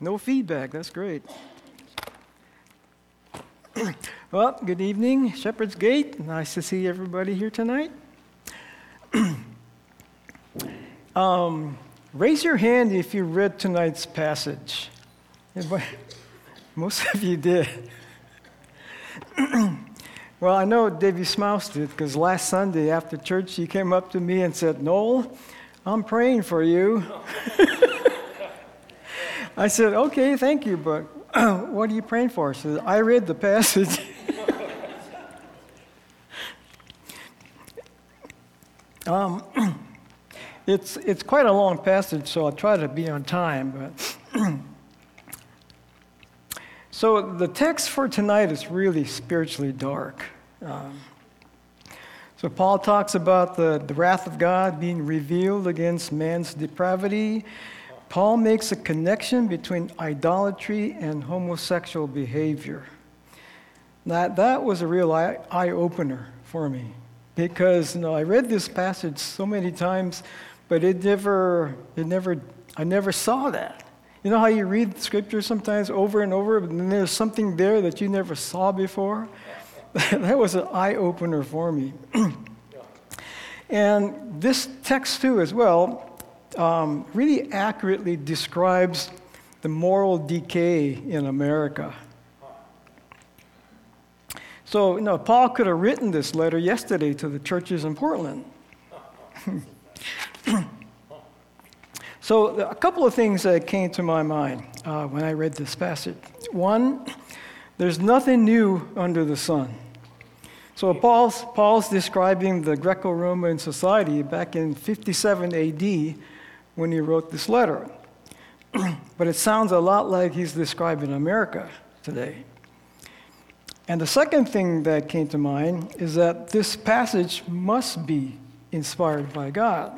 No feedback, that's great. Well, good evening, Shepherd's Gate. Nice to see everybody here tonight. Raise your hand if you read tonight's passage. Anybody? Most of you did. Well, I know Davy Smouse did, because last Sunday after church, he came up to me and said, "Noel, I'm praying for you." I said, "Okay, thank you, but what are you praying for?" She said, "I read the passage." It's quite a long passage, so I'll try to be on time. But so the text for tonight is really spiritually dark. So Paul talks about the wrath of God being revealed against man's depravity. Paul makes a connection between idolatry and homosexual behavior. That was a real eye-opener for me, because I read this passage so many times, but I never saw that. You know how you read Scripture sometimes over and over, but then there's something there that you never saw before? That was an eye-opener for me. And this text too, as well, really accurately describes the moral decay in America. So, Paul could have written this letter yesterday to the churches in Portland. So, a couple of things that came to my mind when I read this passage. One, there's nothing new under the sun. So, Paul's describing the Greco-Roman society back in 57 AD when he wrote this letter. But it sounds a lot like he's describing America today. And the second thing that came to mind is that this passage must be inspired by God.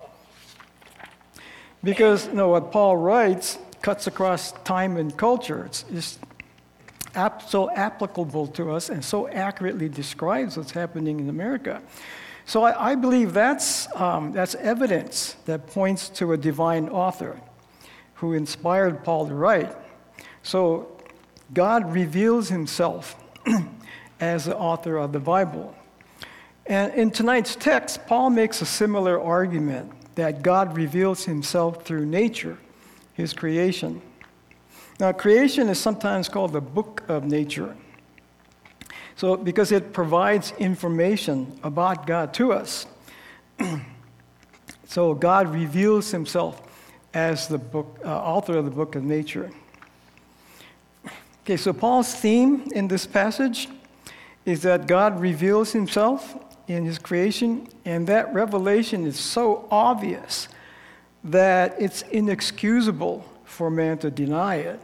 Because what Paul writes cuts across time and culture. It's just so applicable to us and so accurately describes what's happening in America. So I believe that's evidence that points to a divine author who inspired Paul to write. So God reveals himself as the author of the Bible. And in tonight's text, Paul makes a similar argument that God reveals himself through nature, his creation. Now, creation is sometimes called the book of nature. So, because it provides information about God to us. So, God reveals himself as the author of the book of nature. Okay, so Paul's theme in this passage is that God reveals himself in his creation, and that revelation is so obvious that it's inexcusable for man to deny it.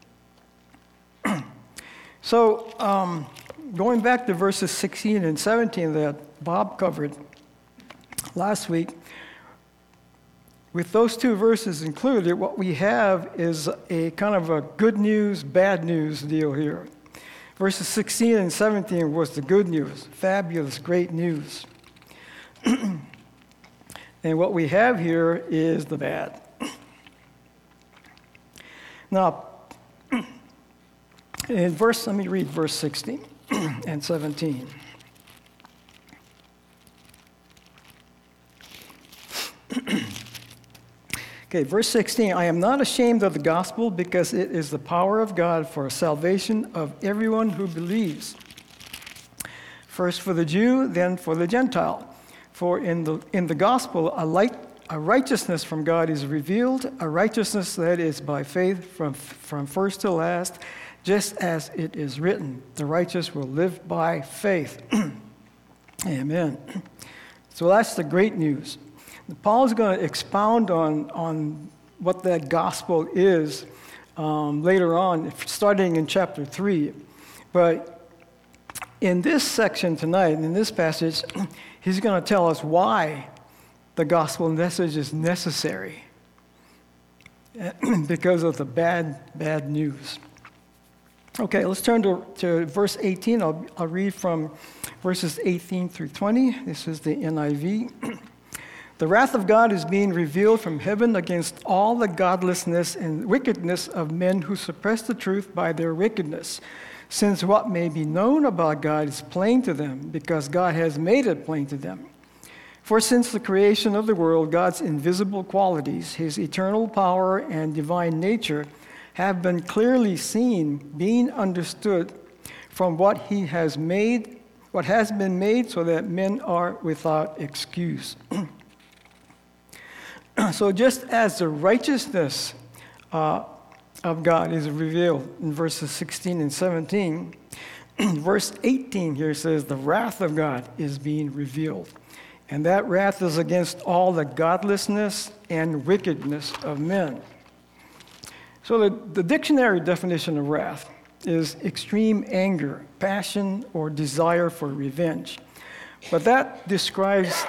So, going back to verses 16 and 17 that Bob covered last week, with those two verses included, what we have is a kind of a good news, bad news deal here. Verses 16 and 17 was the good news, fabulous, great news. And what we have here is the bad. Now, let me read verse 16 and 17. Okay, verse 16, "I am not ashamed of the gospel, because it is the power of God for salvation of everyone who believes. First for the Jew, then for the Gentile. For in the gospel, a righteousness from God is revealed, a righteousness that is by faith from first to last, just as it is written, the righteous will live by faith." Amen. So that's the great news. Paul is going to expound on what that gospel is later on, starting in chapter 3. But in this section tonight, in this passage, he's going to tell us why the gospel message is necessary because of the bad news. Okay, let's turn to verse 18. I'll read from verses 18 through 20. This is the NIV. The wrath of God is being revealed from heaven against all the godlessness and wickedness of men who suppress the truth by their wickedness, since what may be known about God is plain to them, because God has made it plain to them. For since the creation of the world, God's invisible qualities, his eternal power and divine nature, have been clearly seen, being understood from what he has made, what has been made, so that men are without excuse. So just as the righteousness of God is revealed in verses 16 and 17, verse 18 here says the wrath of God is being revealed. And that wrath is against all the godlessness and wickedness of men. So the dictionary definition of wrath is extreme anger, passion, or desire for revenge. But that describes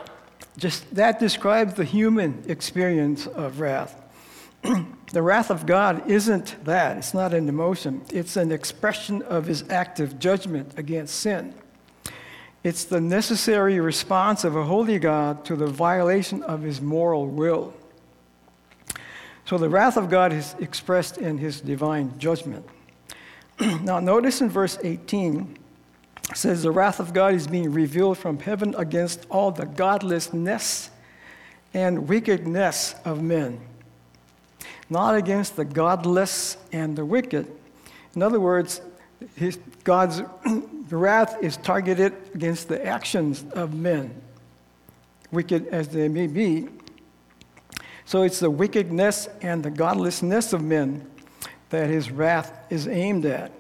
the human experience of wrath. The wrath of God isn't that. It's not an emotion. It's an expression of his active judgment against sin. It's the necessary response of a holy God to the violation of his moral will. So the wrath of God is expressed in his divine judgment. Now notice in verse 18, it says the wrath of God is being revealed from heaven against all the godlessness and wickedness of men. Not against the godless and the wicked. In other words, God's wrath is targeted against the actions of men, wicked as they may be. So it's the wickedness and the godlessness of men that his wrath is aimed at.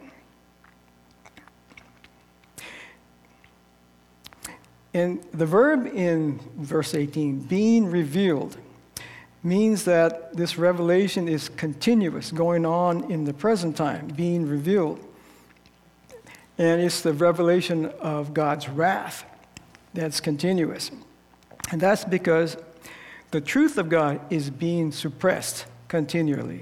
And the verb in verse 18, being revealed, means that this revelation is continuous, going on in the present time, being revealed. And it's the revelation of God's wrath that's continuous. And that's because the truth of God is being suppressed continually.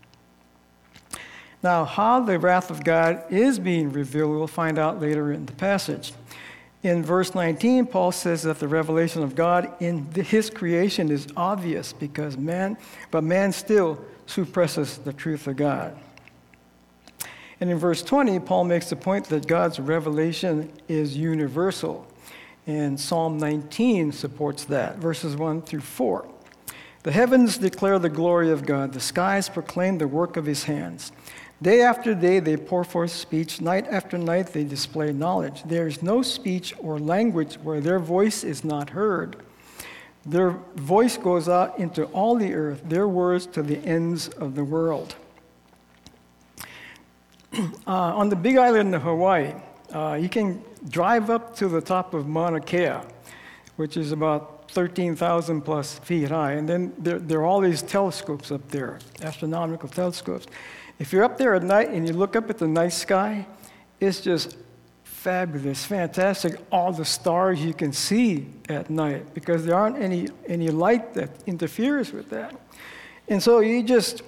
Now, how the wrath of God is being revealed, we'll find out later in the passage. In verse 19, Paul says that the revelation of God in his creation is obvious because man still suppresses the truth of God. And in verse 20, Paul makes the point that God's revelation is universal. And Psalm 19 supports that, verses 1 through 4. The heavens declare the glory of God. The skies proclaim the work of his hands. Day after day they pour forth speech. Night after night they display knowledge. There is no speech or language where their voice is not heard. Their voice goes out into all the earth, their words to the ends of the world. On the Big Island of Hawaii, you can drive up to the top of Mauna Kea, which is about 13,000 plus feet high. And then there are all these telescopes up there, astronomical telescopes. If you're up there at night and you look up at the night sky, it's just fabulous, fantastic, all the stars you can see at night because there aren't any light that interferes with that. And so you're just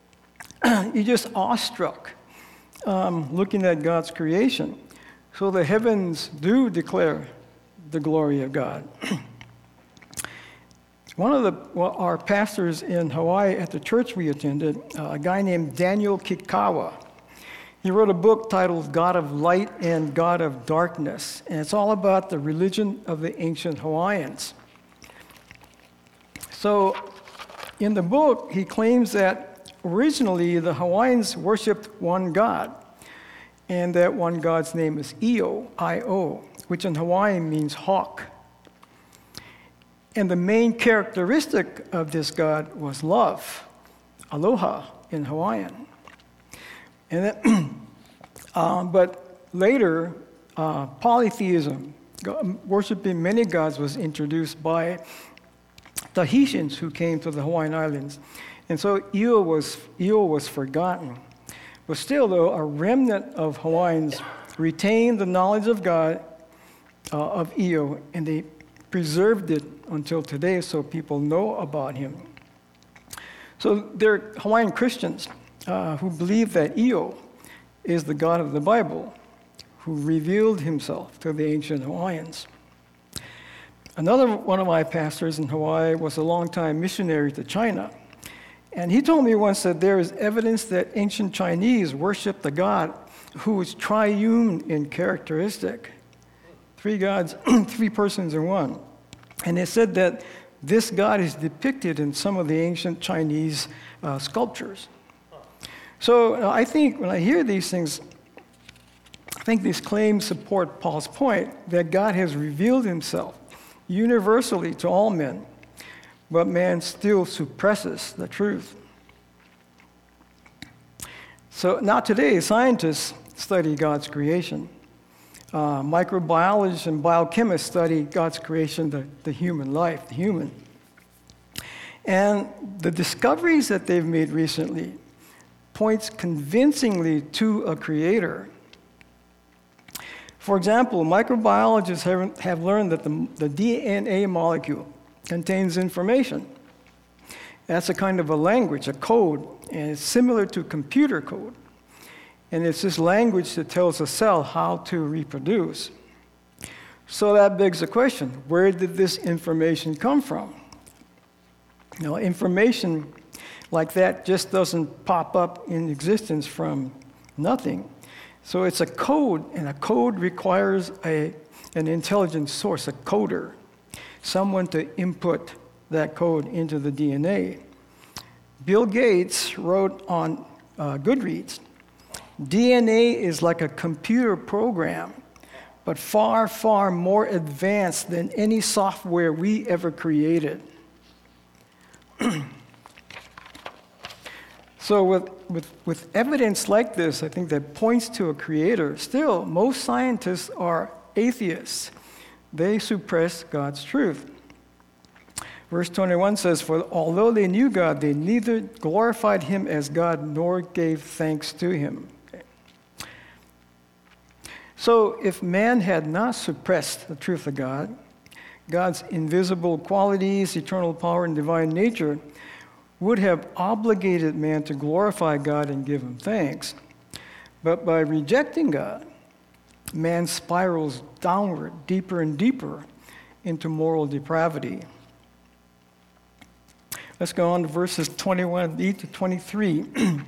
awestruck looking at God's creation. So the heavens do declare the glory of God. One of our pastors in Hawaii at the church we attended, a guy named Daniel Kikawa, he wrote a book titled God of Light and God of Darkness, and it's all about the religion of the ancient Hawaiians. So in the book, he claims that originally the Hawaiians worshipped one God, and that one God's name is Io, I-O, which in Hawaiian means hawk. And the main characteristic of this God was love, aloha in Hawaiian. And but later, polytheism, worshiping many gods, was introduced by Tahitians who came to the Hawaiian Islands. And so Io was forgotten. But still, though, a remnant of Hawaiians retained the knowledge of God, of Io, and they preserved it until today so people know about him. So there are Hawaiian Christians who believe that Io is the God of the Bible, who revealed himself to the ancient Hawaiians. Another one of my pastors in Hawaii was a longtime missionary to China. And he told me once that there is evidence that ancient Chinese worshiped a god who was triune in characteristic. 3 gods, 3 persons in one. And it said that this god is depicted in some of the ancient Chinese sculptures. So I think when I hear these things, I think these claims support Paul's point that God has revealed himself universally to all men, but man still suppresses the truth. So now today, scientists study God's creation. Microbiologists and biochemists study God's creation, the human life, the human. And the discoveries that they've made recently points convincingly to a creator. For example, microbiologists have learned that the DNA molecule contains information. That's a kind of a language, a code, and it's similar to computer code. And it's this language that tells a cell how to reproduce. So that begs the question, where did this information come from? Information like that just doesn't pop up in existence from nothing. So it's a code, and a code requires an intelligent source, a coder, someone to input that code into the DNA. Bill Gates wrote on Goodreads, DNA is like a computer program, but far, far more advanced than any software we ever created. So with evidence like this, I think that points to a creator, still, most scientists are atheists. They suppress God's truth. Verse 21 says, "For although they knew God, they neither glorified him as God nor gave thanks to him." Okay. So if man had not suppressed the truth of God, God's invisible qualities, eternal power, and divine nature would have obligated man to glorify God and give him thanks. But by rejecting God, man spirals downward, deeper and deeper into moral depravity. Let's go on to verses 21 to 23.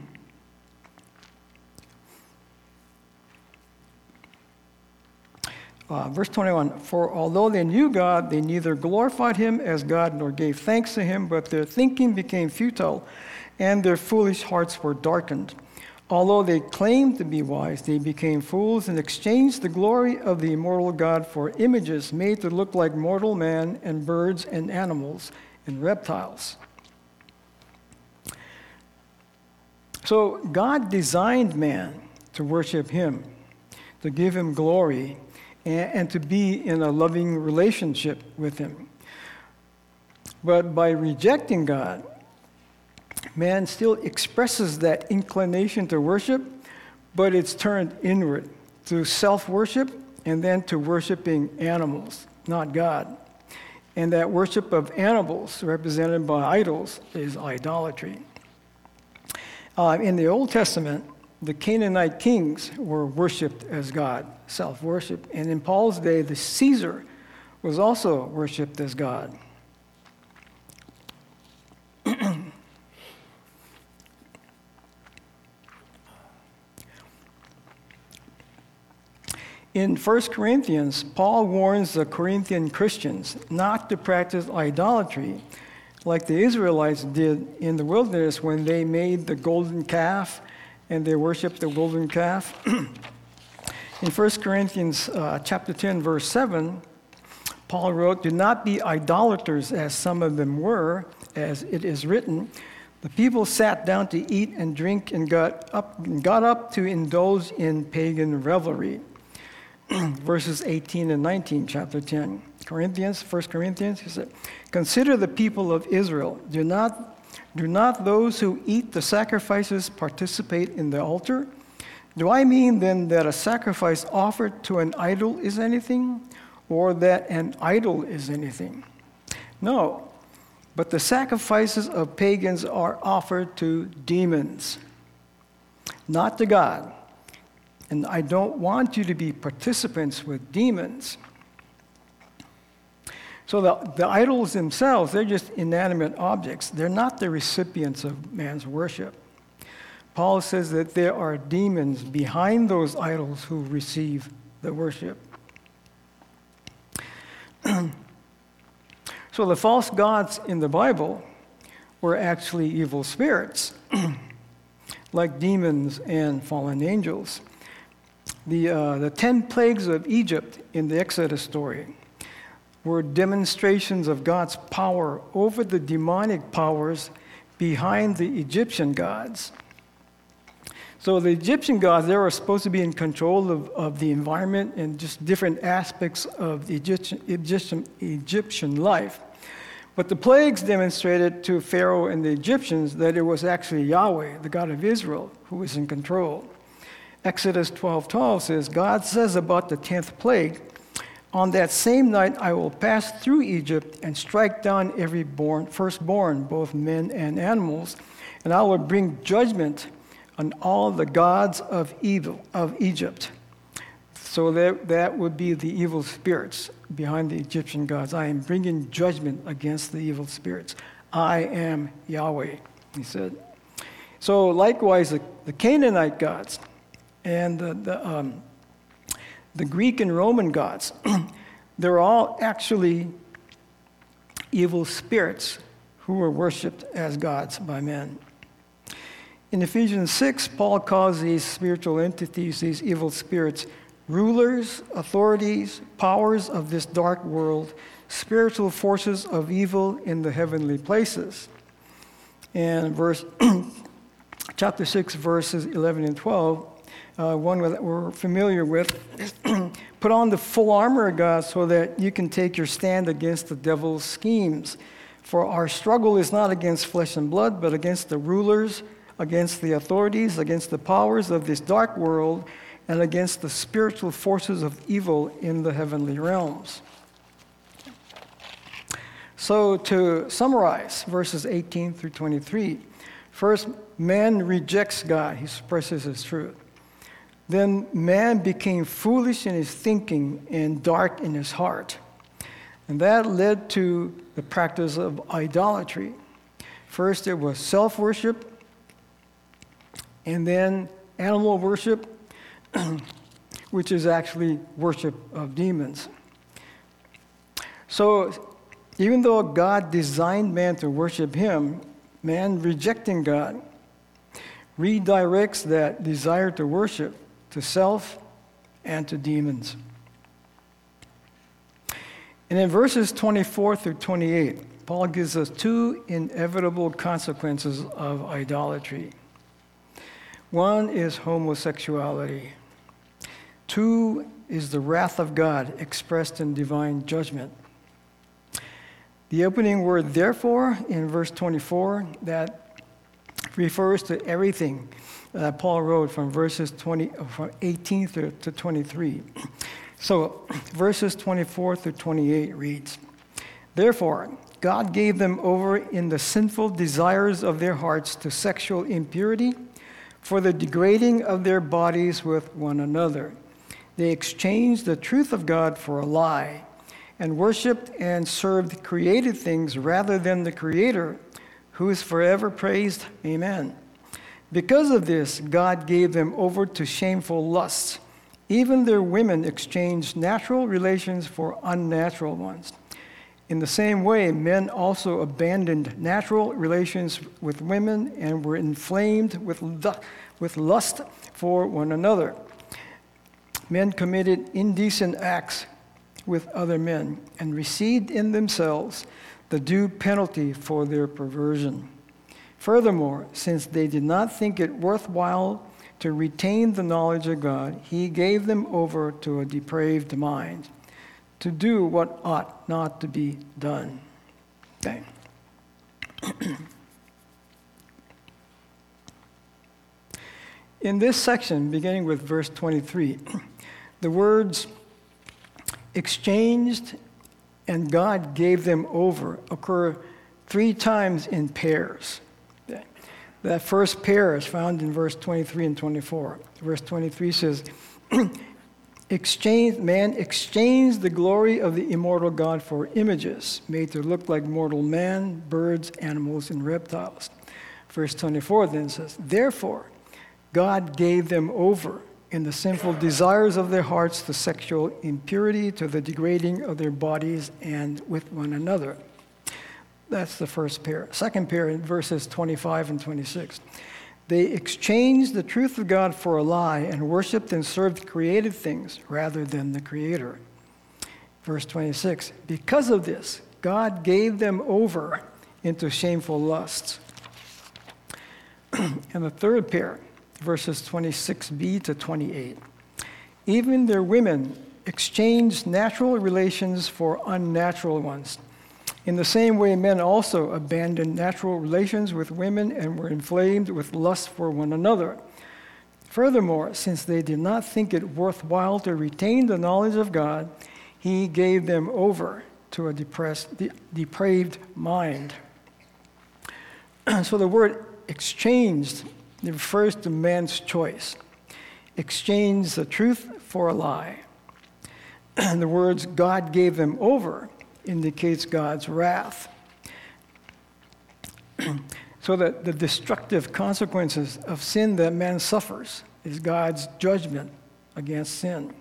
Verse 21, "For although they knew God, they neither glorified him as God nor gave thanks to him, but their thinking became futile, and their foolish hearts were darkened. Although they claimed to be wise, they became fools and exchanged the glory of the immortal God for images made to look like mortal man and birds and animals and reptiles." So God designed man to worship him, to give him glory, and to be in a loving relationship with him. But by rejecting God, man still expresses that inclination to worship, but it's turned inward to self-worship and then to worshiping animals, not God. And that worship of animals, represented by idols, is idolatry. In the Old Testament, the Canaanite kings were worshipped as God, self-worship. And in Paul's day, the Caesar was also worshipped as God. In 1 Corinthians, Paul warns the Corinthian Christians not to practice idolatry like the Israelites did in the wilderness when they made the golden calf and they worshiped the golden calf. In 1 Corinthians chapter 10, verse 7, Paul wrote, "Do not be idolaters as some of them were, as it is written, the people sat down to eat and drink and got up to indulge in pagan revelry." Verses 18 and 19, chapter 10. 1 Corinthians, he said, "Consider the people of Israel. Do not those who eat the sacrifices participate in the altar? Do I mean then that a sacrifice offered to an idol is anything, or that an idol is anything? No, but the sacrifices of pagans are offered to demons, not to God. And I don't want you to be participants with demons." So the idols themselves, they're just inanimate objects. They're not the recipients of man's worship. Paul says that there are demons behind those idols who receive the worship. So the false gods in the Bible were actually evil spirits, like demons and fallen angels. The 10 plagues of Egypt in the Exodus story were demonstrations of God's power over the demonic powers behind the Egyptian gods. So the Egyptian gods, they were supposed to be in control of the environment and just different aspects of the Egyptian life. But the plagues demonstrated to Pharaoh and the Egyptians that it was actually Yahweh, the God of Israel, who was in control. Exodus 12:12 says, God says about the 10th plague, on that same night I will pass through Egypt and strike down every firstborn, both men and animals, and I will bring judgment on all the gods of evil of Egypt. So that would be the evil spirits behind the Egyptian gods. I am bringing judgment against the evil spirits. I am Yahweh, he said. So likewise, the Canaanite gods and the Greek and Roman gods, they're all actually evil spirits who were worshipped as gods by men. In Ephesians 6, Paul calls these spiritual entities, these evil spirits, rulers, authorities, powers of this dark world, spiritual forces of evil in the heavenly places. And chapter 6, verses 11 and 12, one that we're familiar with, put on the full armor of God so that you can take your stand against the devil's schemes. For our struggle is not against flesh and blood, but against the rulers, against the authorities, against the powers of this dark world, and against the spiritual forces of evil in the heavenly realms. So to summarize verses 18 through 23, first, man rejects God. He suppresses his truth. Then man became foolish in his thinking and dark in his heart. And that led to the practice of idolatry. First, it was self-worship, and then animal worship, which is actually worship of demons. So even though God designed man to worship him, man rejecting God redirects that desire to worship to self and to demons. And in verses 24 through 28, Paul gives us two inevitable consequences of idolatry. One is homosexuality. Two is the wrath of God expressed in divine judgment. The opening word, therefore, in verse 24, that refers to everything that Paul wrote from verses 18 to 23. So verses 24 through 28 reads, therefore, God gave them over in the sinful desires of their hearts to sexual impurity, for the degrading of their bodies with one another. They exchanged the truth of God for a lie, and worshipped and served created things rather than the Creator, who is forever praised. Amen. Because of this, God gave them over to shameful lusts. Even their women exchanged natural relations for unnatural ones. In the same way, men also abandoned natural relations with women and were inflamed with lust for one another. Men committed indecent acts with other men and received in themselves the due penalty for their perversion. Furthermore, since they did not think it worthwhile to retain the knowledge of God, he gave them over to a depraved mind, to do what ought not to be done. Okay. In this section, beginning with verse 23, the words exchanged and God gave them over occur 3 times in pairs. That first pair is found in verse 23 and 24. Verse 23 says, Man exchanged the glory of the immortal God for images made to look like mortal man, birds, animals, and reptiles. Verse 24 then says, therefore, God gave them over in the sinful desires of their hearts to sexual impurity, to the degrading of their bodies and with one another. That's the first pair. Second pair in verses 25 and 26. They exchanged the truth of God for a lie and worshiped and served created things rather than the Creator. Verse 26. Because of this, God gave them over into shameful lusts. And the third pair, verses 26b to 28. Even their women exchanged natural relations for unnatural ones. In the same way, men also abandoned natural relations with women and were inflamed with lust for one another. Furthermore, since they did not think it worthwhile to retain the knowledge of God, he gave them over to a depraved mind. So the word exchanged refers to man's choice. Exchange the truth for a lie. And the words God gave them over indicates God's wrath. So that the destructive consequences of sin that man suffers is God's judgment against sin.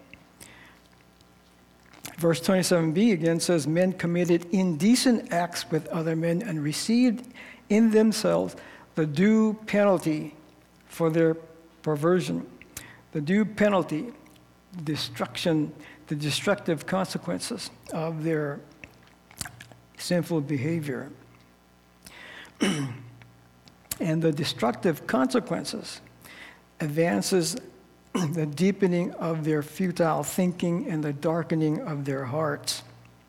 Verse 27b again says, men committed indecent acts with other men and received in themselves the due penalty for their perversion. The due penalty, destruction, the destructive consequences of their sinful behavior. And the destructive consequences advances the deepening of their futile thinking and the darkening of their hearts.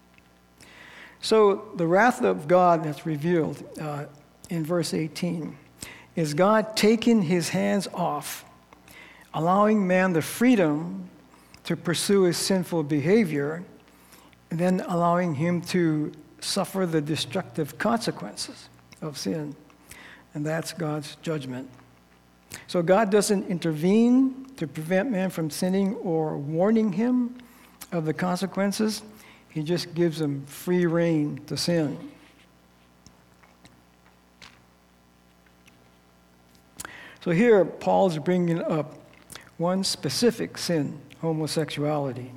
So the wrath of God that's revealed in verse 18 is God taking his hands off, allowing man the freedom to pursue his sinful behavior, and then allowing him to suffer the destructive consequences of sin. And that's God's judgment. So God doesn't intervene to prevent man from sinning or warning him of the consequences. He just gives him free rein to sin. So here, Paul's bringing up one specific sin, homosexuality.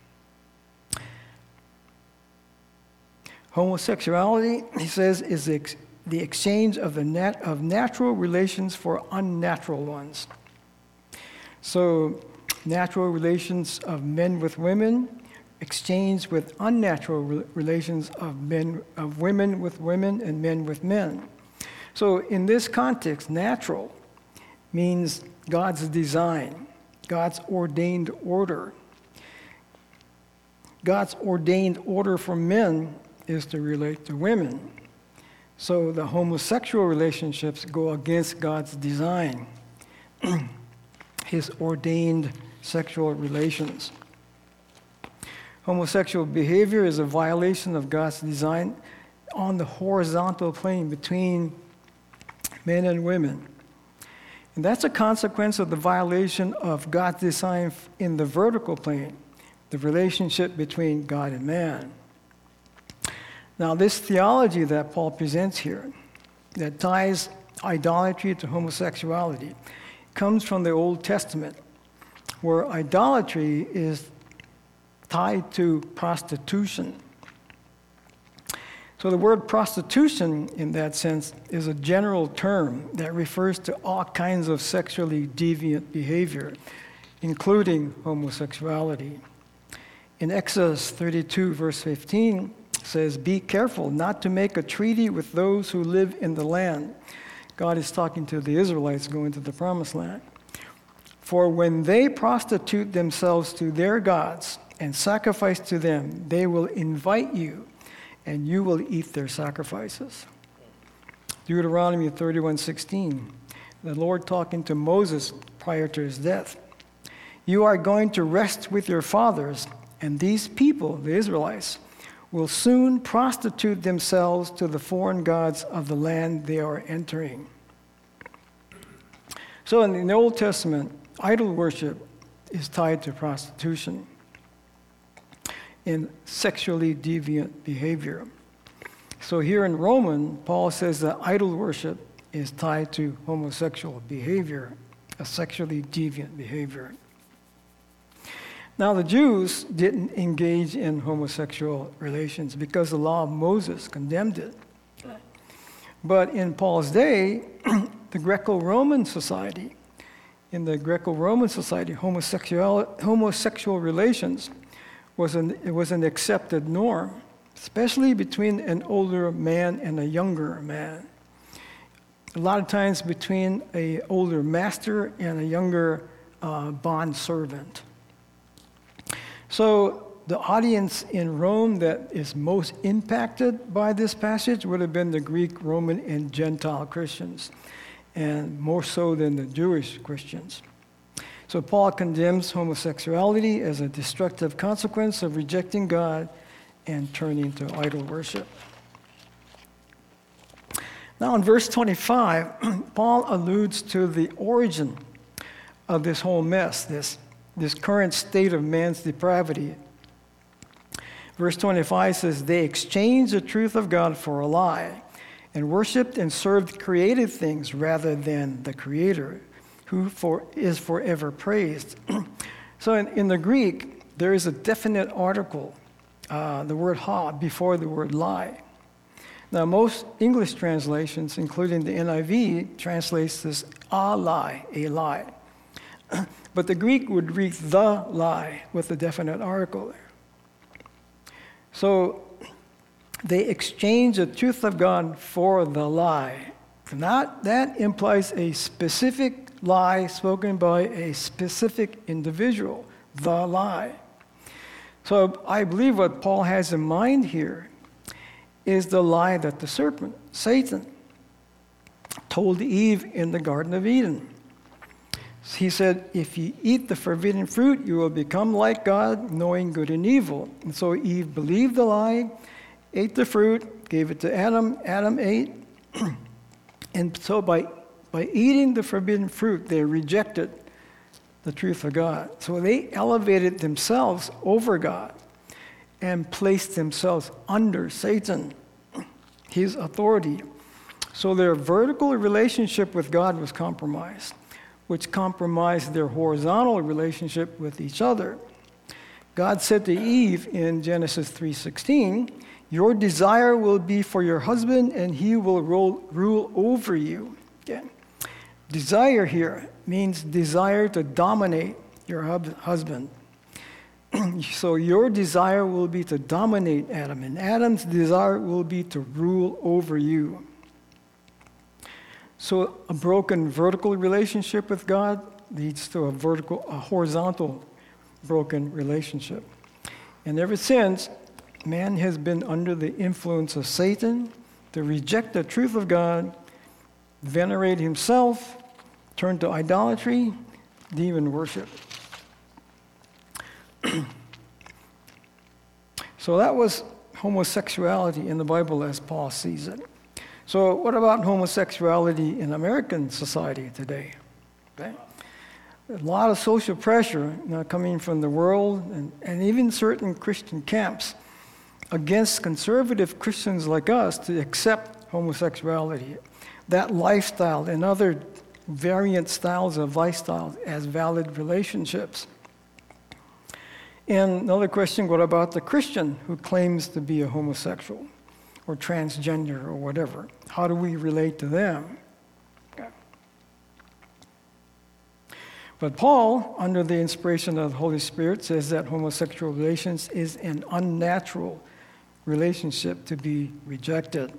Homosexuality, he says, is the exchange of natural relations for unnatural ones. So, natural relations of men with women exchanged with unnatural relations of women with women and men with men. So, in this context, natural means God's design, God's ordained order. God's ordained order for men is to relate to women. So the homosexual relationships go against God's design, his ordained sexual relations. Homosexual behavior is a violation of God's design on the horizontal plane between men and women. And that's a consequence of the violation of God's design in the vertical plane, the relationship between God and man. Now, this theology that Paul presents here, that ties idolatry to homosexuality, comes from the Old Testament, where idolatry is tied to prostitution. So the word prostitution, in that sense, is a general term that refers to all kinds of sexually deviant behavior, including homosexuality. In Exodus 32, verse 15, says, "Be careful not to make a treaty with those who live in the land." God is talking to the Israelites going to the Promised Land. "For when they prostitute themselves to their gods and sacrifice to them, they will invite you, and you will eat their sacrifices." Deuteronomy 31:16, the Lord talking to Moses prior to his death. "You are going to rest with your fathers, and these people, the Israelites, will soon prostitute themselves to the foreign gods of the land they are entering." So in the Old Testament, idol worship is tied to prostitution and sexually deviant behavior. So here in Romans, Paul says that idol worship is tied to homosexual behavior, a sexually deviant behavior. Now, the Jews didn't engage in homosexual relations because the law of Moses condemned it. But in Paul's day, the Greco-Roman society, homosexual relations was an accepted norm, especially between an older man and a younger man. A lot of times between an older master and a younger bond servant. So the audience in Rome that is most impacted by this passage would have been the Greek, Roman, and Gentile Christians, and more so than the Jewish Christians. So Paul condemns homosexuality as a destructive consequence of rejecting God and turning to idol worship. Now in verse 25, Paul alludes to the origin of this whole mess, this current state of man's depravity. Verse 25 says, they exchanged the truth of God for a lie and worshiped and served created things rather than the Creator, who is forever praised. So in the Greek, there is a definite article, the word ha, before the word lie. Now, most English translations, including the NIV, translates this a lie. But the Greek would read the lie with a definite article there. So they exchange the truth of God for the lie. And that implies a specific lie spoken by a specific individual, the lie. So I believe what Paul has in mind here is the lie that the serpent, Satan, told Eve in the Garden of Eden. He said, if you eat the forbidden fruit, you will become like God, knowing good and evil. And so Eve believed the lie, ate the fruit, gave it to Adam. Adam ate. And so by eating the forbidden fruit, they rejected the truth of God. So they elevated themselves over God and placed themselves under Satan, his authority. So their vertical relationship with God was compromised, which compromised their horizontal relationship with each other. God said to Eve in Genesis 3:16, your desire will be for your husband, and he will rule over you. Again, desire here means desire to dominate your husband. So your desire will be to dominate Adam, and Adam's desire will be to rule over you. So a broken vertical relationship with God leads to a horizontal broken relationship. And ever since, man has been under the influence of Satan to reject the truth of God, venerate himself, turn to idolatry, demon worship. So that was homosexuality in the Bible as Paul sees it. So what about homosexuality in American society today? Okay. A lot of social pressure coming from the world and even certain Christian camps against conservative Christians like us to accept homosexuality, that lifestyle and other variant styles of lifestyle as valid relationships. And another question, what about the Christian who claims to be a homosexual or transgender or whatever? How do we relate to them? Okay. But Paul, under the inspiration of the Holy Spirit, says that homosexual relations is an unnatural relationship to be rejected.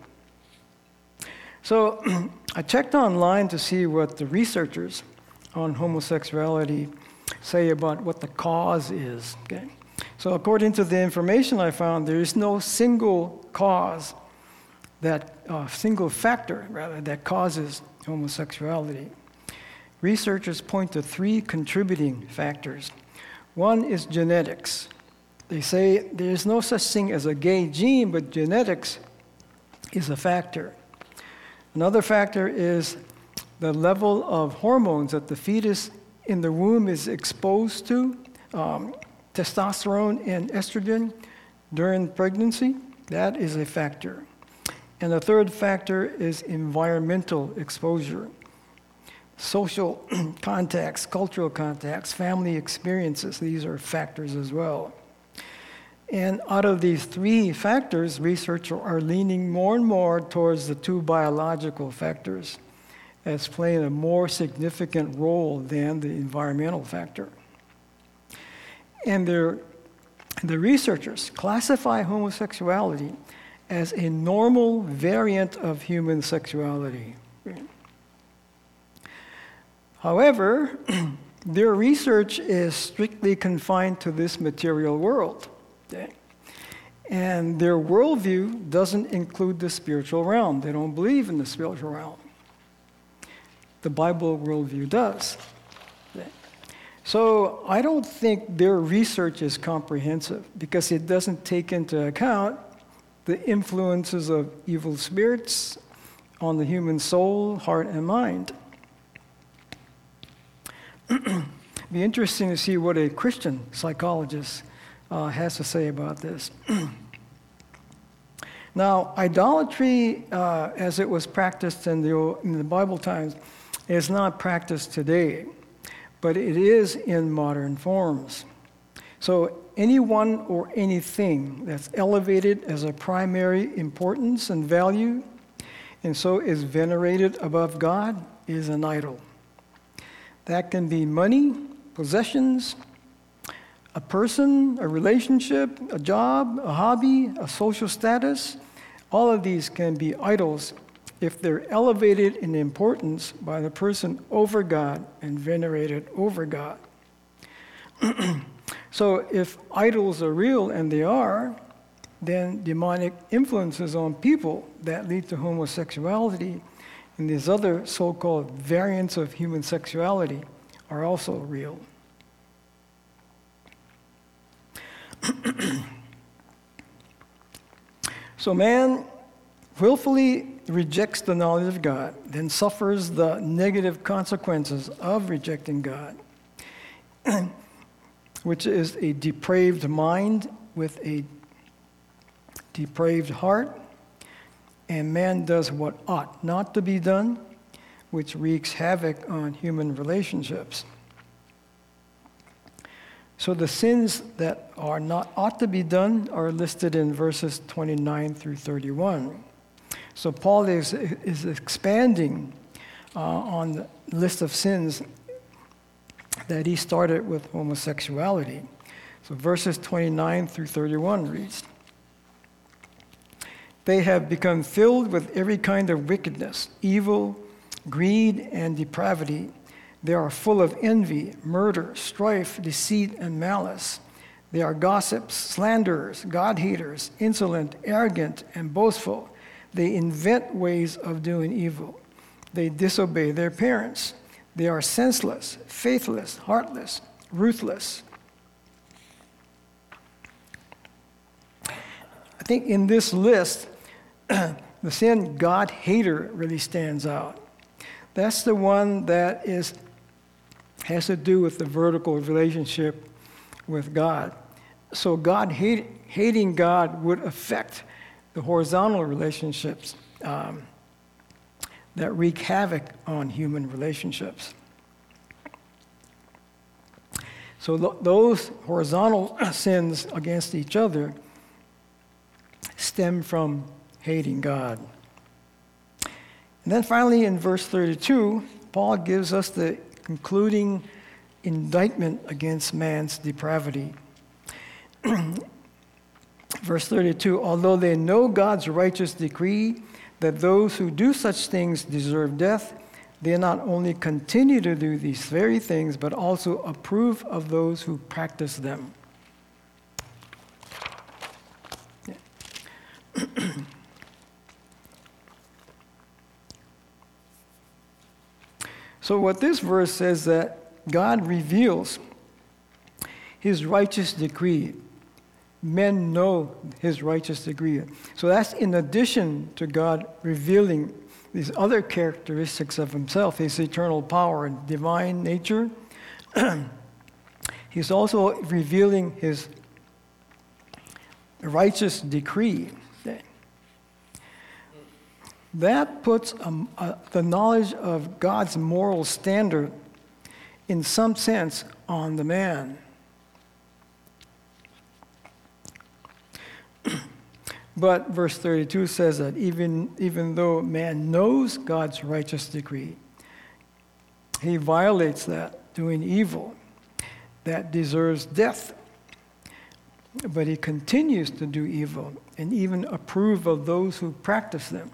So I checked online to see what the researchers on homosexuality say about what the cause is. Okay? So according to the information I found, there is no single cause, single factor that causes homosexuality. Researchers point to 3 contributing factors. One is genetics. They say there is no such thing as a gay gene, but genetics is a factor. Another factor is the level of hormones that the fetus in the womb is exposed to testosterone and estrogen during pregnancy, that is a factor. And the third factor is environmental exposure. Social contacts, cultural contacts, family experiences, these are factors as well. And out of these three factors, researchers are leaning more and more towards the two biological factors as playing a more significant role than the environmental factor. And the researchers classify homosexuality as a normal variant of human sexuality. However, their research is strictly confined to this material world. Okay? And their worldview doesn't include the spiritual realm. They don't believe in the spiritual realm. The Bible worldview does. Okay? So I don't think their research is comprehensive because it doesn't take into account the influences of evil spirits on the human soul, heart, and mind. Be interesting to see what a Christian psychologist has to say about this. Now, idolatry, as it was practiced in the Bible times, is not practiced today, but it is in modern forms. So anyone or anything that's elevated as a primary importance and value, and so is venerated above God, is an idol. That can be money, possessions, a person, a relationship, a job, a hobby, a social status. All of these can be idols if they're elevated in importance by the person over God and venerated over God. So if idols are real, and they are, then demonic influences on people that lead to homosexuality and these other so-called variants of human sexuality are also real. So man willfully rejects the knowledge of God, then suffers the negative consequences of rejecting God, which is a depraved mind with a depraved heart, and man does what ought not to be done, which wreaks havoc on human relationships. So the sins that are not ought to be done are listed in verses 29 through 31. So Paul is expanding on the list of sins that he started with homosexuality. So verses 29 through 31 reads, "They have become filled with every kind of wickedness, evil, greed, and depravity. They are full of envy, murder, strife, deceit, and malice. They are gossips, slanderers, God-haters, insolent, arrogant, and boastful. They invent ways of doing evil. They disobey their parents. They are senseless, faithless, heartless, ruthless." I think in this list, the sin God-hater really stands out. That's the one that has to do with the vertical relationship with God. So hating God would affect the horizontal relationships that wreak havoc on human relationships. So those horizontal sins against each other stem from hating God. And then finally in verse 32, Paul gives us the concluding indictment against man's depravity. Verse 32, "Although they know God's righteous decree that those who do such things deserve death, they not only continue to do these very things, but also approve of those who practice them." So what this verse says that God reveals his righteous decree. Men know his righteous decree. So that's in addition to God revealing these other characteristics of himself, his eternal power and divine nature, He's also revealing his righteous decree. That puts the knowledge of God's moral standard, in some sense, on the man. But verse 32 says that even though man knows God's righteous decree, he violates that, doing evil that deserves death. But he continues to do evil and even approve of those who practice them.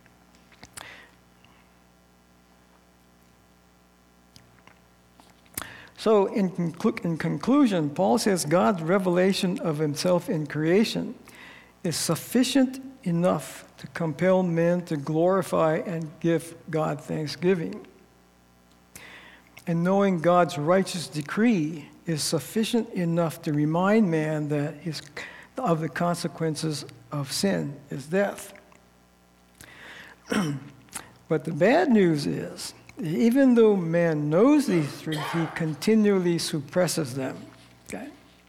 So in conclusion, Paul says God's revelation of himself in creation is sufficient enough to compel men to glorify and give God thanksgiving. And knowing God's righteous decree is sufficient enough to remind man that of the consequences of sin is death. But the bad news is, even though man knows these truths, he continually suppresses them. Okay?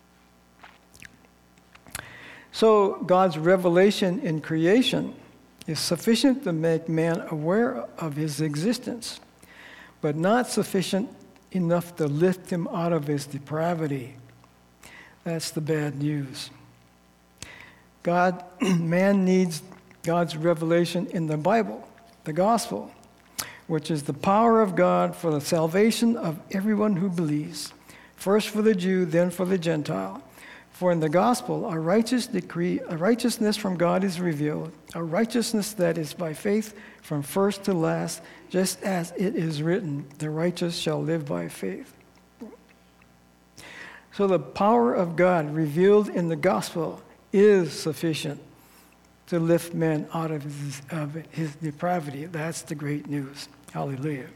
So God's revelation in creation is sufficient to make man aware of his existence, but not sufficient enough to lift him out of his depravity. That's the bad news. Man needs God's revelation in the Bible, the gospel, which is the power of God for the salvation of everyone who believes, first for the Jew, then for the Gentile. For in the gospel, a righteousness from God is revealed, a righteousness that is by faith from first to last, just as it is written, the righteous shall live by faith. So the power of God revealed in the gospel is sufficient to lift man out of his depravity. That's the great news. Hallelujah.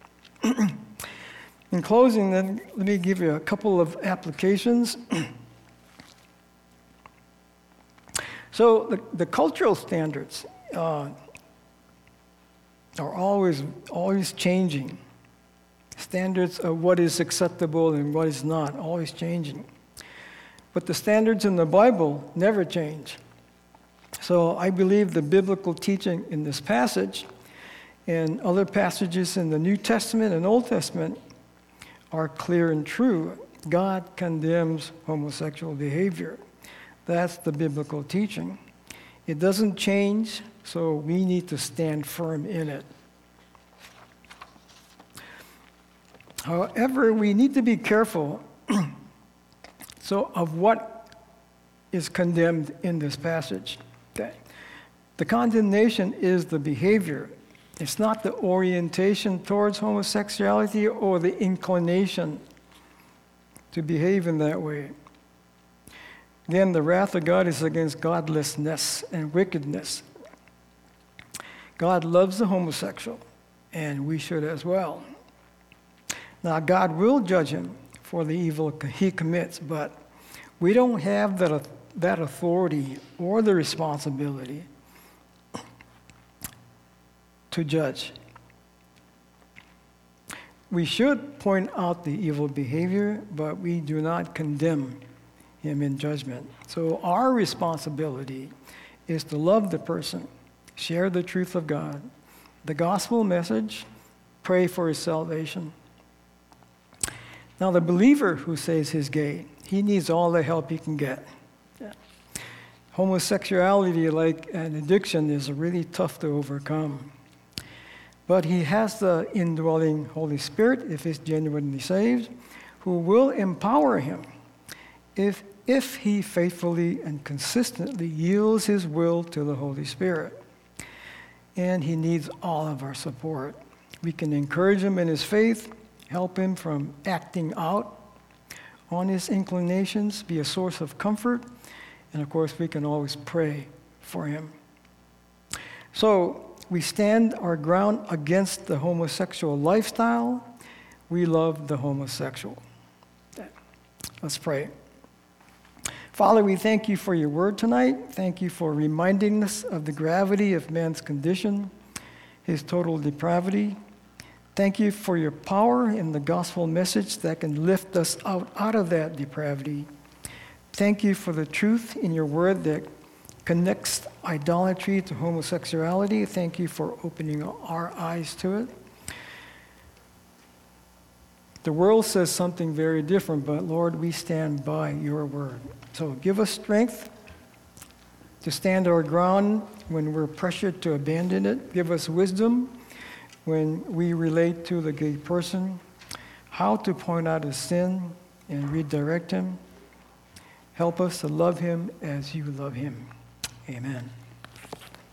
In closing, then, let me give you a couple of applications. So the cultural standards are always changing. Standards of what is acceptable and what is not, always changing. But the standards in the Bible never change. So I believe the biblical teaching in this passage and other passages in the New Testament and Old Testament are clear and true. God condemns homosexual behavior. That's the biblical teaching. It doesn't change, so we need to stand firm in it. However, we need to be careful of what is condemned in this passage. Okay. The condemnation is the behavior. It's not the orientation towards homosexuality or the inclination to behave in that way. Again, the wrath of God is against godlessness and wickedness. God loves the homosexual, and we should as well. Now, God will judge him for the evil he commits, but we don't have that authority or the responsibility to judge. We should point out the evil behavior, but we do not condemn him in judgment. So our responsibility is to love the person, share the truth of God, the gospel message, pray for his salvation. Now, the believer who says he's gay, he needs all the help he can get. Yeah. Homosexuality, like an addiction, is really tough to overcome. But he has the indwelling Holy Spirit, if he's genuinely saved, who will empower him if he faithfully and consistently yields his will to the Holy Spirit. And he needs all of our support. We can encourage him in his faith, help him from acting out on his inclinations, be a source of comfort, and of course we can always pray for him. So we stand our ground against the homosexual lifestyle. We love the homosexual. Let's pray. Father, we thank you for your word tonight. Thank you for reminding us of the gravity of man's condition, his total depravity. Thank you for your power in the gospel message that can lift us out of that depravity. Thank you for the truth in your word that connects idolatry to homosexuality. Thank you for opening our eyes to it. The world says something very different, but Lord, we stand by your word. So give us strength to stand our ground when we're pressured to abandon it. Give us wisdom when we relate to the gay person, how to point out his sin and redirect him. Help us to love him as you love him. Amen.